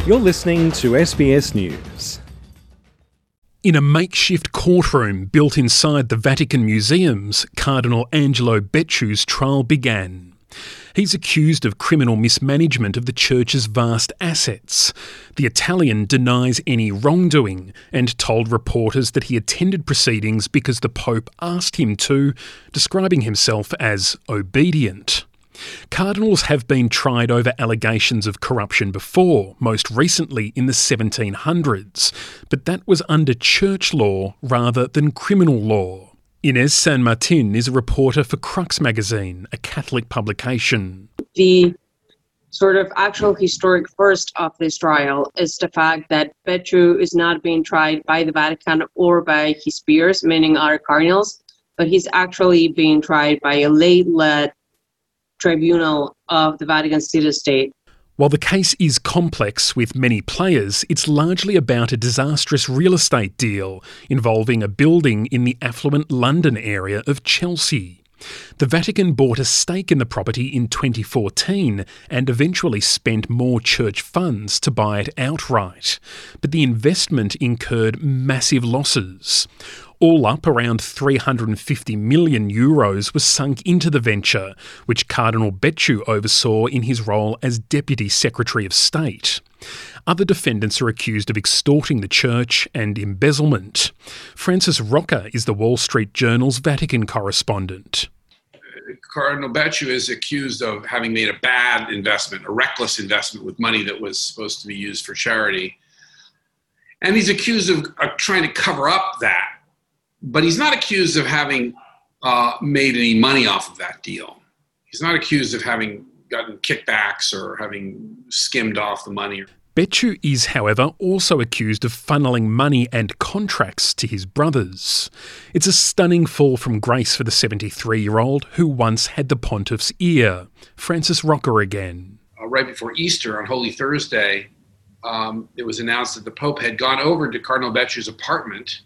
You're listening to SBS News. In a makeshift courtroom built inside the Vatican Museums, Cardinal Angelo Becciu's trial began. He's accused of criminal mismanagement of the Church's vast assets. The Italian denies any wrongdoing and told reporters that he attended proceedings because the Pope asked him to, describing himself as obedient. Cardinals have been tried over allegations of corruption before, most recently in the 1700s, but that was under church law rather than criminal law. Inés San Martin is a reporter for Crux magazine, a Catholic publication. The sort of actual historic first of this trial is the fact that Becciu is not being tried by the Vatican or by his peers, meaning other cardinals, but he's actually being tried by a lay-led tribunal of the Vatican city-state. While the case is complex with many players, it's largely about a disastrous real estate deal involving a building in the affluent London area of Chelsea. The Vatican bought a stake in the property in 2014 and eventually spent more church funds to buy it outright. But the investment incurred massive losses. All up, around €350 million was sunk into the venture, which Cardinal Becciu oversaw in his role as Deputy Secretary of State. Other defendants are accused of extorting the Church and embezzlement. Francis Rocca is the Wall Street Journal's Vatican correspondent. Cardinal Becciu is accused of having made a bad investment, a reckless investment with money that was supposed to be used for charity. And he's accused of trying to cover up that. But he's not accused of having made any money off of that deal. He's not accused of having gotten kickbacks or having skimmed off the money. Becciu is, however, also accused of funneling money and contracts to his brothers. It's a stunning fall from grace for the 73-year-old who once had the pontiff's ear. Francis Rocca again. Right before Easter, on Holy Thursday, it was announced that the Pope had gone over to Cardinal Becciu's apartment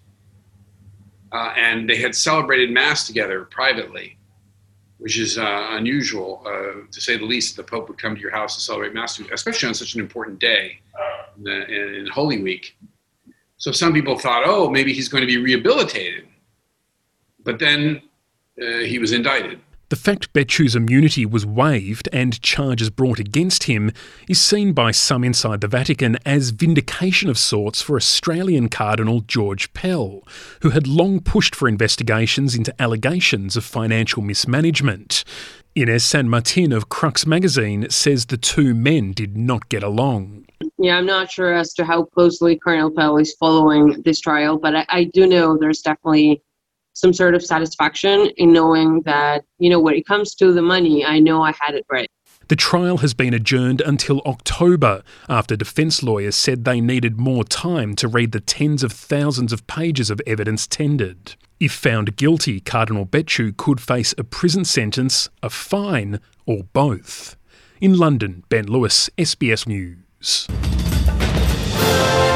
and they had celebrated Mass together privately, which is unusual, to say the least. The Pope would come to your house to celebrate Mass, especially on such an important day in Holy Week. So some people thought, oh, maybe he's going to be rehabilitated. But then he was indicted. The fact Becciu's immunity was waived and charges brought against him is seen by some inside the Vatican as vindication of sorts for Australian Cardinal George Pell, who had long pushed for investigations into allegations of financial mismanagement. Inés San Martin of Crux magazine says the two men did not get along. Yeah, I'm not sure as to how closely Cardinal Pell is following this trial, but I do know there's definitely some sort of satisfaction in knowing that, when it comes to the money, I know I had it right. The trial has been adjourned until October after defence lawyers said they needed more time to read the tens of thousands of pages of evidence tendered. If found guilty, Cardinal Becciu could face a prison sentence, a fine, or both. In London, Ben Lewis, SBS News.